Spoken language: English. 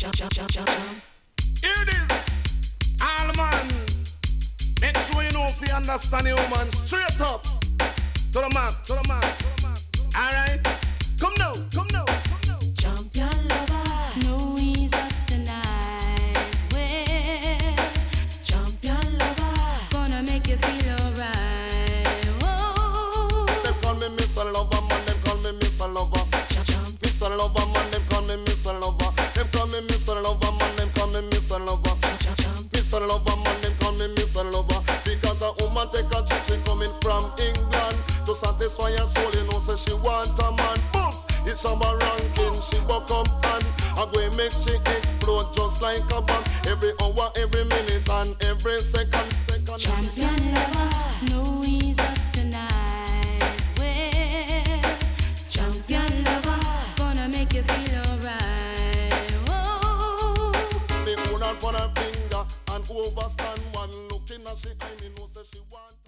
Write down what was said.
Here it is. All man. Make sure you know if you understand the woman. Straight up. To the man. To the man. Alright. Come now. Come now. Come now. Champion lover. No ease up tonight. Well, champion lover. Gonna make you feel alright. Whoa. Them call me Mr. Lover, man. Them call me Mr. Lover. Mr. Lover, man. Them call me Mr. Lover. Them call me Mr. Lover, man. Them call me Mr. Lover. Mr. Lover, man. Them call me Mr. Lover. Because a woman take a chick, she coming from England to satisfy her soul. You know, say she want a man. Booms, it's on my ranking. She buck up and I go make she explode just like a bomb. Every hour, every minute, and every second. Champion lover, no ease up tonight. Well, champion lover, gonna make you feel alright. Whoa. The owner on her finger and overstand one looking at she, I know say she want.